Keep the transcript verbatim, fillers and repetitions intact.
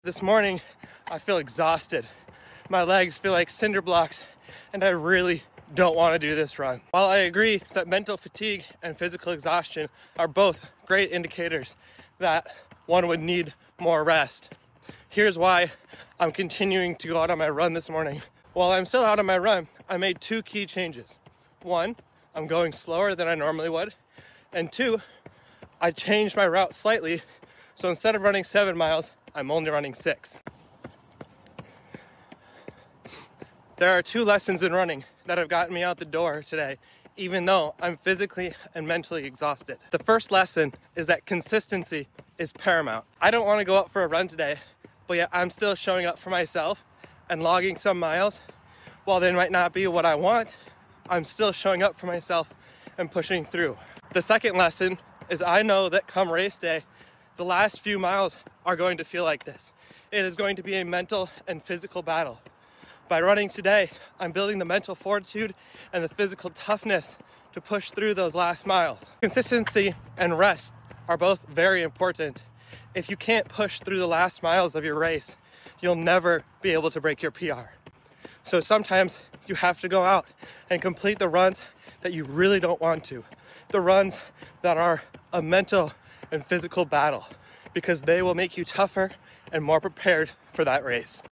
This morning, I feel exhausted. My legs feel like cinder blocks, and I really don't want to do this run. While I agree that mental fatigue and physical exhaustion are both great indicators that one would need more rest, here's why I'm continuing to go out on my run this morning. While I'm still out on my run, I made two key changes. One, I'm going slower than I normally would. And two, I changed my route slightly. So instead of running seven miles, I'm only running six. There are two lessons in running that have gotten me out the door today, even though I'm physically and mentally exhausted. The first lesson is that consistency is paramount. I don't want to go out for a run today, but yet I'm still showing up for myself and logging some miles. While they might not be what I want, I'm still showing up for myself and pushing through. The second lesson is I know that come race day, the last few miles are going to feel like this. It is going to be a mental and physical battle. By running today, I'm building the mental fortitude and the physical toughness to push through those last miles. Consistency and rest are both very important. If you can't push through the last miles of your race, you'll never be able to break your P R. So sometimes you have to go out and complete the runs that you really don't want to. The runs that are a mental and physical battle, because they will make you tougher and more prepared for that race.